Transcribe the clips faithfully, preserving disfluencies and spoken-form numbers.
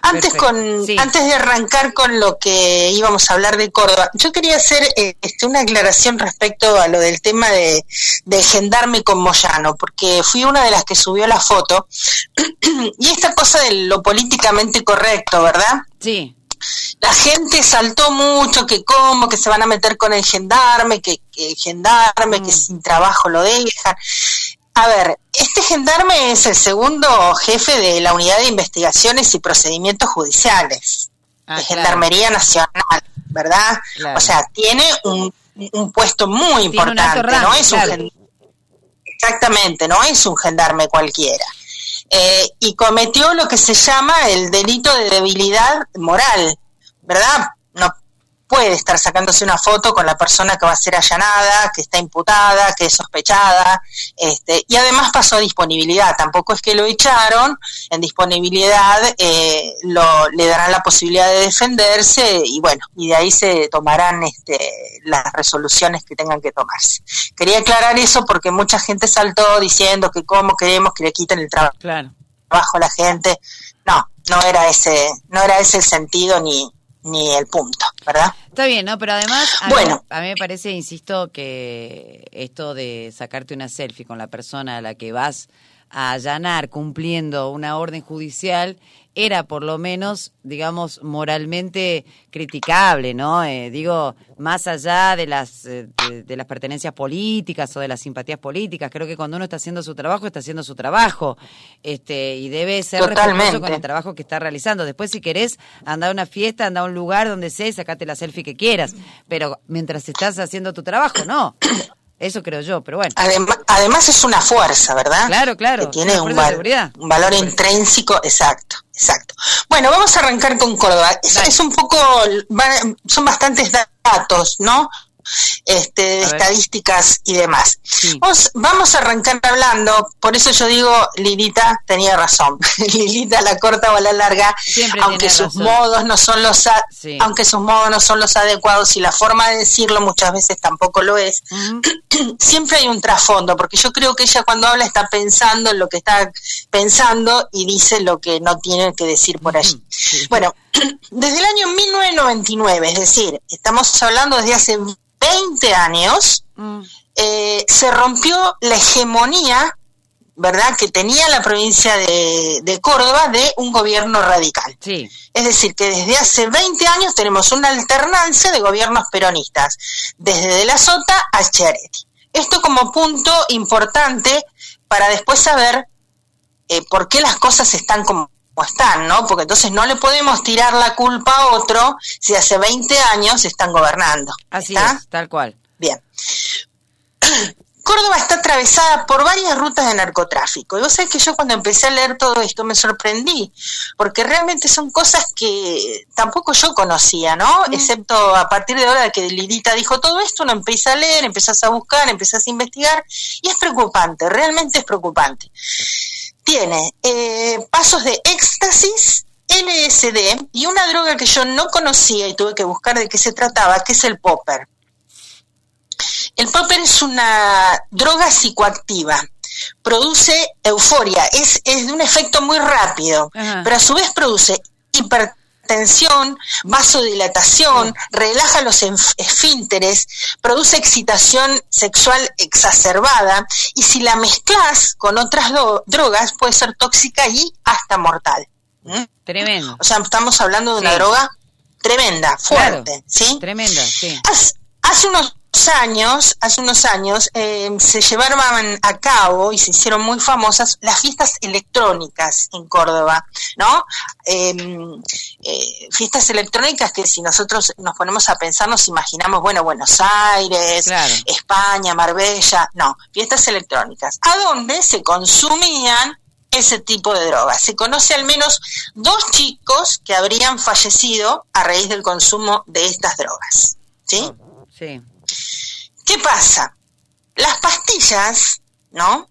Antes con sí. antes de arrancar con lo que íbamos a hablar de Córdoba, yo quería hacer eh, este, una aclaración respecto a lo del tema de, de gendarme con Moyano, porque fui una de las que subió la foto, y esta cosa de lo políticamente correcto, ¿verdad? Sí. La gente saltó mucho, que cómo, que se van a meter con el gendarme, que, que el gendarme, mm. que sin trabajo lo dejan. A ver, este gendarme es el segundo jefe de la Unidad de Investigaciones y Procedimientos Judiciales, ah, de claro. Gendarmería Nacional, ¿verdad? Claro. O sea, tiene un, un puesto muy tiene importante, un rango, no es claro. un exactamente, no es un gendarme cualquiera. Eh, y cometió lo que se llama el delito de debilidad moral, ¿verdad? No puede estar sacándose una foto con la persona que va a ser allanada, que está imputada, que es sospechada, este, y además pasó a disponibilidad. Tampoco es que lo echaron, en disponibilidad eh, lo, le darán la posibilidad de defenderse y bueno, y de ahí se tomarán este, las resoluciones que tengan que tomarse. Quería aclarar eso porque mucha gente saltó diciendo que cómo queremos que le quiten el trabajo claro. a la gente. No, no era ese, no era ese el sentido ni ni el punto, ¿verdad? Está bien, ¿no? Pero además, a, bueno. mí, a mí me parece, insisto, que esto de sacarte una selfie con la persona a la que vas a allanar cumpliendo una orden judicial era por lo menos, digamos, moralmente criticable, ¿no? Eh, digo, más allá de las eh, de, de las pertenencias políticas o de las simpatías políticas, creo que cuando uno está haciendo su trabajo, está haciendo su trabajo, este, y debe ser Totalmente. respetuoso con el trabajo que está realizando. Después, si querés, anda a una fiesta, anda a un lugar donde sea y sacate la selfie que quieras, pero mientras estás haciendo tu trabajo, no. Eso creo yo, pero bueno. Además, además es una fuerza, ¿verdad? Claro, claro. Que tiene un, val- un valor intrínseco, exacto, exacto. Bueno, vamos a arrancar con Córdoba. Es, es un poco, son bastantes datos, ¿no? Este, de estadísticas y demás. Sí. Vamos, vamos a arrancar hablando, por eso yo digo, Lilita tenía razón. Lilita, la corta o la larga, siempre aunque sus razón. modos no son los a- sí. aunque sus modos no son los adecuados y la forma de decirlo muchas veces tampoco lo es. Uh-huh. Siempre hay un trasfondo, porque yo creo que ella cuando habla está pensando en lo que está pensando y dice lo que no tiene que decir por allí. Uh-huh. Sí. Bueno, desde el año mil novecientos noventa y nueve, es decir, estamos hablando desde hace veinte años, mm. eh, se rompió la hegemonía, ¿verdad?, que tenía la provincia de, de Córdoba de un gobierno radical. Sí. Es decir, que desde hace veinte años tenemos una alternancia de gobiernos peronistas, desde De la Sota a Schiaretti. Esto como punto importante para después saber eh, por qué las cosas están como están, ¿no? Porque entonces no le podemos tirar la culpa a otro si hace veinte años están gobernando. Así ¿está? es, tal cual. Bien. Córdoba está atravesada por varias rutas de narcotráfico. Y vos sabés que yo cuando empecé a leer todo esto me sorprendí, porque realmente son cosas que tampoco yo conocía, ¿no? Mm. Excepto a partir de ahora que Lidita dijo todo esto, uno empieza a leer, empezás a buscar, empezás a investigar, y es preocupante, realmente es preocupante. Tiene eh, pasos de éxtasis, L S D y una droga que yo no conocía y tuve que buscar de qué se trataba, que es el popper. El popper es una droga psicoactiva, produce euforia, es, es de un efecto muy rápido, ajá, pero a su vez produce hipertensión, vasodilatación, relaja los esfínteres, produce excitación sexual exacerbada, y si la mezclas con otras do- drogas puede ser tóxica y hasta mortal. ¿Mm? Tremendo. O sea, estamos hablando de una sí. droga tremenda, fuerte, claro, ¿sí? Tremenda, sí. Hace, hace unos años, hace unos años eh, se llevaron a cabo y se hicieron muy famosas las fiestas electrónicas en Córdoba, ¿no? Eh, eh, fiestas electrónicas que si nosotros nos ponemos a pensar nos imaginamos, bueno, Buenos Aires, claro, España, Marbella, no, fiestas electrónicas, a donde se consumían ese tipo de drogas. Se conoce al menos dos chicos que habrían fallecido a raíz del consumo de estas drogas, ¿sí? Sí. ¿Qué pasa? Las pastillas, ¿no?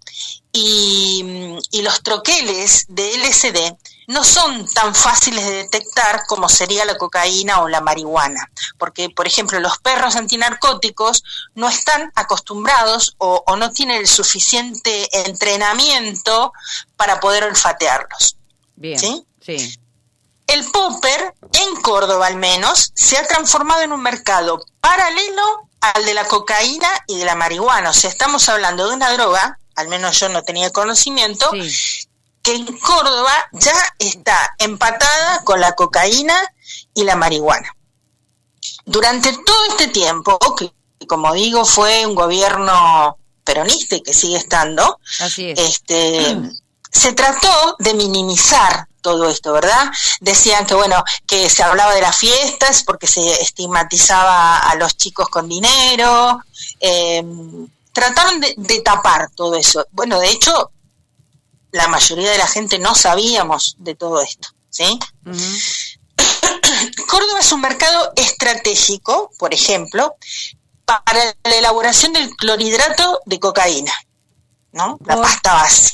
Y, y los troqueles de L S D no son tan fáciles de detectar como sería la cocaína o la marihuana, porque, por ejemplo, los perros antinarcóticos no están acostumbrados o, o no tienen el suficiente entrenamiento para poder olfatearlos. Bien, ¿sí? Sí. el popper, en Córdoba al menos, se ha transformado en un mercado paralelo al de la cocaína y de la marihuana. O sea, estamos hablando de una droga, al menos yo no tenía conocimiento, sí, que en Córdoba ya está empatada con la cocaína y la marihuana. Durante todo este tiempo, que como digo fue un gobierno peronista y que sigue estando, así es. este, mm. se trató de minimizar todo esto, ¿verdad? Decían que, bueno, que se hablaba de las fiestas porque se estigmatizaba a los chicos con dinero, eh, trataron de, de tapar todo eso. Bueno, de hecho, la mayoría de la gente no sabíamos de todo esto, ¿sí? Uh-huh. Córdoba es un mercado estratégico, por ejemplo, para la elaboración del clorhidrato de cocaína, ¿no? La oh. pasta base.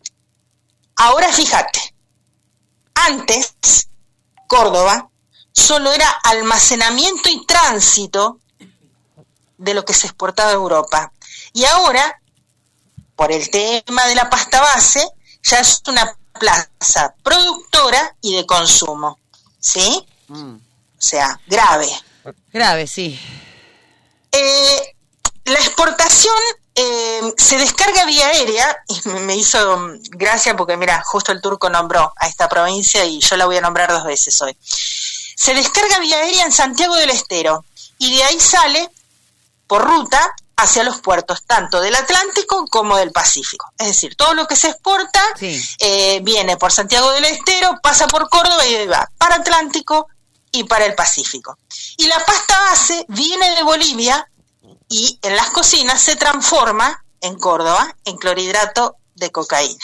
Ahora fíjate, antes Córdoba solo era almacenamiento y tránsito de lo que se exportaba a Europa. Y ahora, por el tema de la pasta base, ya es una plaza productora y de consumo, ¿sí? Mm. O sea, grave. Grave, sí. Eh, la exportación eh, se descarga vía aérea, y me hizo gracia porque, mira, justo el turco nombró a esta provincia y yo la voy a nombrar dos veces hoy. Se descarga vía aérea en Santiago del Estero y de ahí sale por ruta hacia los puertos, tanto del Atlántico como del Pacífico. Es decir, todo lo que se exporta sí. eh, viene por Santiago del Estero, pasa por Córdoba y va para Atlántico y para el Pacífico. Y la pasta base viene de Bolivia y en las cocinas se transforma en Córdoba en clorhidrato de cocaína.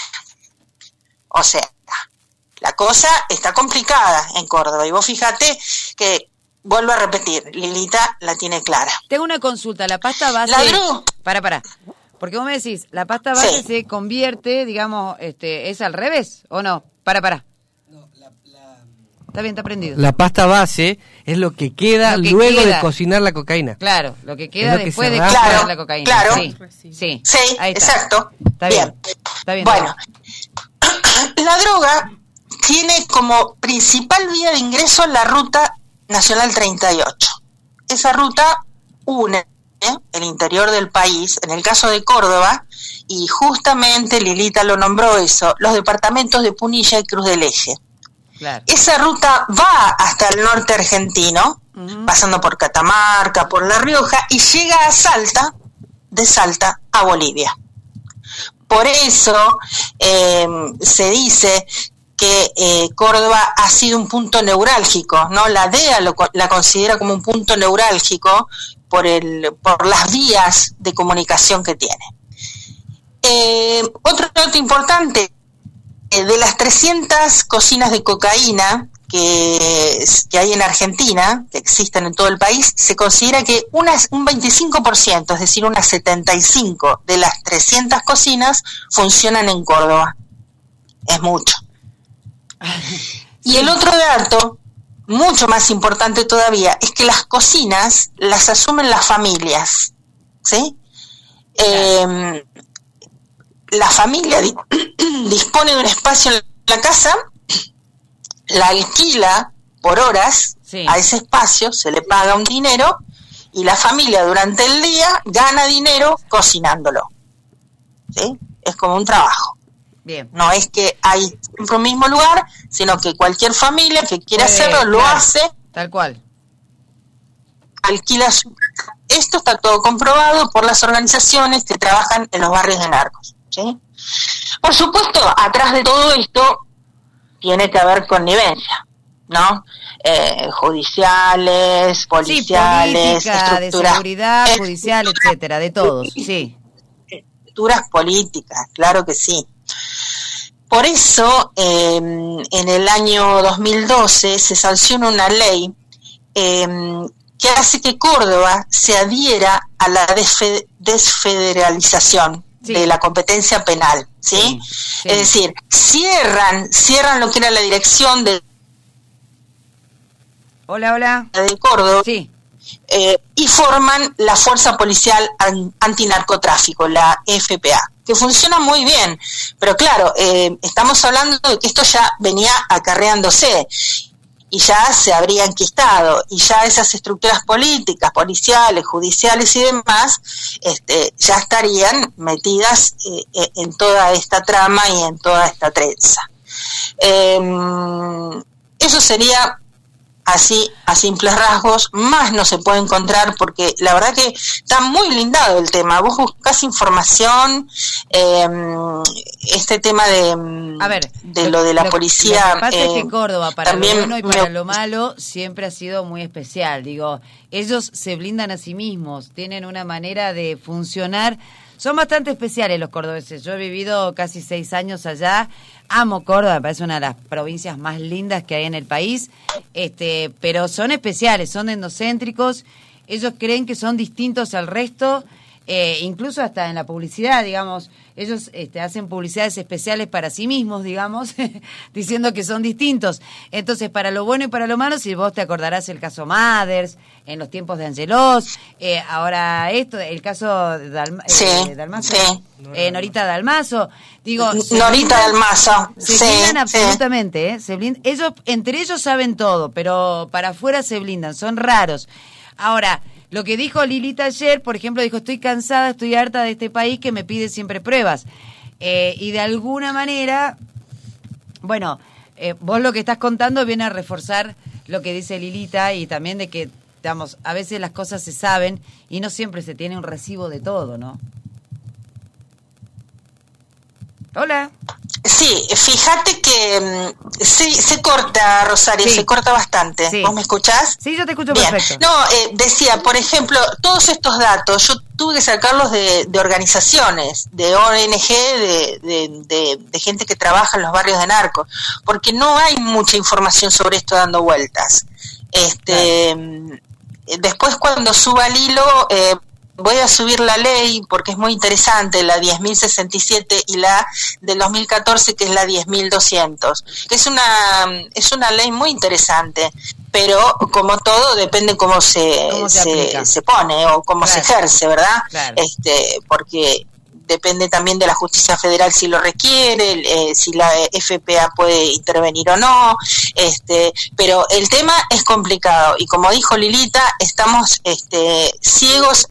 O sea, la cosa está complicada en Córdoba. Y vos fíjate que, vuelvo a repetir, Lilita la tiene clara. Tengo una consulta, la pasta base... ¿La Dru? Para, para. Porque vos me decís, la pasta base sí. se convierte, digamos, este, ¿es al revés o no? Para, para. No, la, la... Está bien, está prendido. La pasta base es lo que queda lo que luego queda. de cocinar la cocaína. Claro, lo que queda lo después que de cocinar claro, la cocaína. Claro, sí, sí, sí exacto. Está bien. bien. Está bien. Bueno, la droga tiene como principal vía de ingreso la ruta Nacional treinta y ocho. Esa ruta une ¿eh? el interior del país, en el caso de Córdoba, y justamente Lilita lo nombró eso, los departamentos de Punilla y Cruz del Eje. Claro. Esa ruta va hasta el norte argentino, uh-huh. pasando por Catamarca, por La Rioja, y llega a Salta, de Salta a Bolivia. Por eso eh, se dice que eh, Córdoba ha sido un punto neurálgico, ¿no? La D E A lo, la considera como un punto neurálgico por el por las vías de comunicación que tiene. Eh, otro dato importante, eh, de las trescientas cocinas de cocaína que, que hay en Argentina, que existen en todo el país, se considera que unas, un veinticinco por ciento, es decir, unas setenta y cinco de las trescientas cocinas funcionan en Córdoba. Es mucho. Y el otro dato, mucho más importante todavía, es que las cocinas las asumen las familias, ¿sí? Eh, la familia di- dispone de un espacio en la casa, la alquila por horas, sí. a ese espacio se le paga un dinero y la familia durante el día gana dinero cocinándolo, ¿sí? Es como un trabajo. Bien. No es que hay siempre un mismo lugar, sino que cualquier familia que quiera Puede, hacerlo lo claro, hace. Tal cual. Alquila su... Esto está todo comprobado por las organizaciones que trabajan en los barrios de narcos, ¿sí? Por supuesto, atrás de todo esto tiene que haber connivencia, ¿no? Eh, judiciales, policiales, sí, política, de seguridad, eh, judicial, etcétera, de todos, sí. Estructuras políticas, claro que sí. Por eso, eh, en el año dos mil doce se sanciona una ley eh, que hace que Córdoba se adhiera a la desfe- desfederalización sí. de la competencia penal, ¿sí? Sí, sí. Es decir, cierran, cierran lo que era la dirección de... Hola, hola. de Córdoba. Sí. Eh, y forman la Fuerza Policial Antinarcotráfico, la F P A, que funciona muy bien, pero claro, eh, estamos hablando de que esto ya venía acarreándose, y ya se habría enquistado, y ya esas estructuras políticas, policiales, judiciales y demás, este, ya estarían metidas eh, en toda esta trama y en toda esta trenza. Eh, eso sería así a simples rasgos, más no se puede encontrar porque la verdad que está muy lindado el tema. Vos buscás información, eh, este tema de, a ver, de lo, lo de la lo, policía. Lo que pasa eh, es que Córdoba, para también lo bueno y para me... lo malo, siempre ha sido muy especial. Digo, ellos se blindan a sí mismos, tienen una manera de funcionar. Son bastante especiales los cordobeses. Yo he vivido casi seis años allá. Amo Córdoba, me parece una de las provincias más lindas que hay en el país. Este, pero son especiales, son endocéntricos. Ellos creen que son distintos al resto, eh, incluso hasta en la publicidad, digamos. Ellos este, hacen publicidades especiales para sí mismos, digamos, diciendo que son distintos. Entonces, para lo bueno y para lo malo, si vos te acordarás el caso Mathers, en los tiempos de Angelos, eh, ahora esto, el caso de Dalma, sí, eh, Dalmazo, sí. eh, Norita Dalmazo, digo... Norita blindan, Dalmazo, se sí, blindan sí. absolutamente, ¿eh? Se blindan, ellos, entre ellos saben todo, pero para afuera se blindan, son raros. Ahora... Lo que dijo Lilita ayer, por ejemplo, dijo, estoy cansada, estoy harta de este país que me pide siempre pruebas. Eh, y de alguna manera, bueno, eh, vos lo que estás contando viene a reforzar lo que dice Lilita y también de que, digamos, a veces las cosas se saben y no siempre se tiene un recibo de todo, ¿no? Hola. Sí, fíjate que um, sí, se corta, Rosario, sí. se corta bastante. Sí. ¿Vos me escuchás? Sí, yo te escucho Bien. Perfecto. No, eh, decía, por ejemplo, todos estos datos, yo tuve que sacarlos de, de organizaciones, de O N G, de, de, de, de gente que trabaja en los barrios de narcos, porque no hay mucha información sobre esto dando vueltas. Este, claro. Después cuando suba el hilo... Eh, voy a subir la ley porque es muy interesante, la diez mil sesenta y siete y la del dos mil catorce que es la diez mil doscientos, que es una es una ley muy interesante, pero como todo depende cómo se ¿Cómo se, se, se pone o cómo claro. se ejerce, ¿verdad? Claro. Este, porque depende también de la justicia federal si lo requiere, eh, si la F P A puede intervenir o no, este, pero el tema es complicado y como dijo Lilita, estamos este, ciegos